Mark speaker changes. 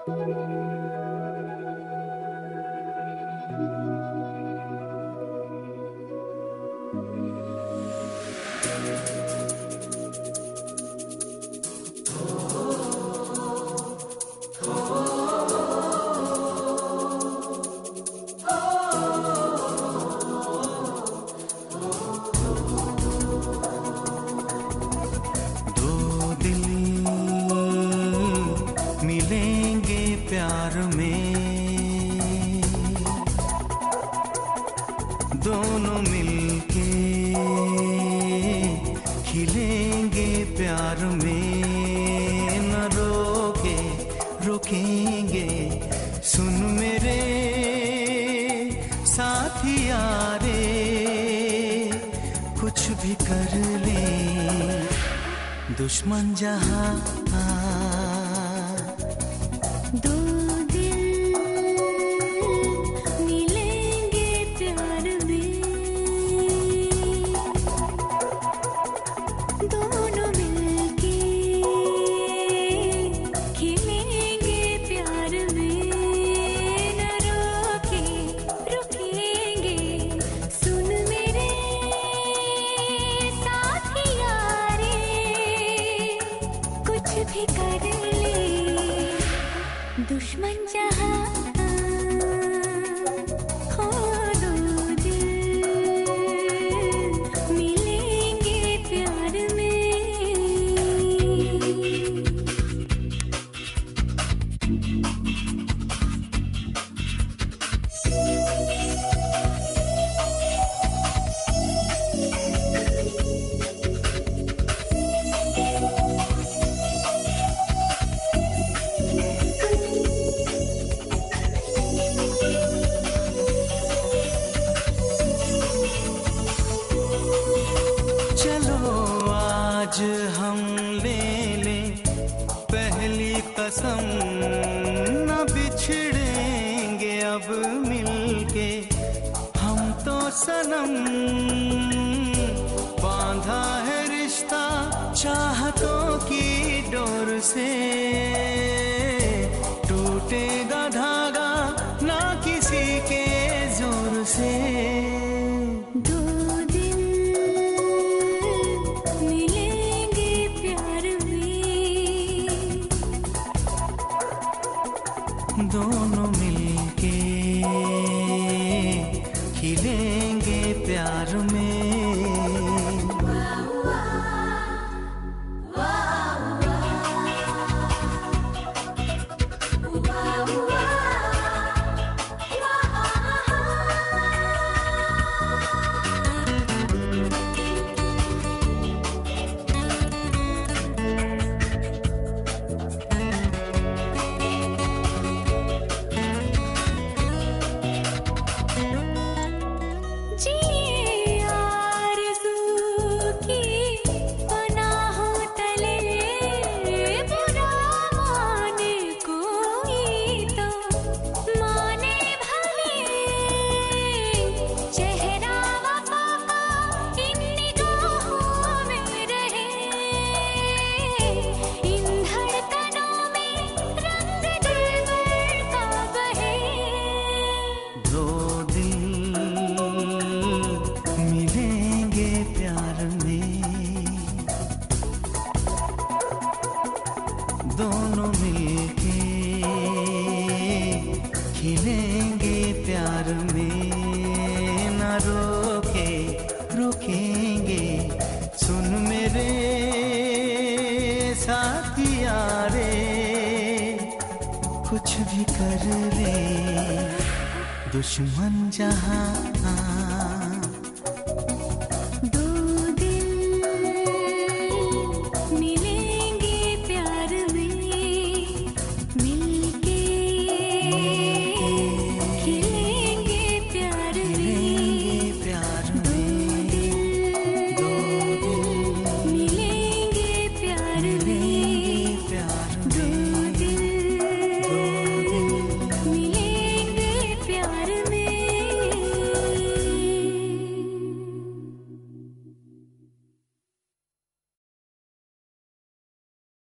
Speaker 1: प्यार में दोनों मिलके खिलेंगे प्यार में, न रोके रुकेंगे। सुन मेरे साथिया रे, कुछ भी कर ले दुश्मन जहां।
Speaker 2: दो दिल मिलेंगे प्यार में, दोनों मिलके खिलेंगे प्यार में, न रोके रुकेंगे। सुन मेरे साथिया रे, कुछ भी कर ले दुश्मन जहां। हो दो दिल मिलेंगे प्यार में।
Speaker 1: आज हम ले लें पहली कसम, न बिछड़ेंगे अब मिलके हम तो सनम। बांधा है रिश्ता चाहतों की डोर से, टूटेगा धागा ना किसी के जोर से। दोनों मिलके खिलेंगे प्यार में। दोनों मिलके खिलेंगे प्यार में, न रोके रुकेंगे। सुन मेरे साथिया रे, कुछ भी कर ले दुश्मन जहां।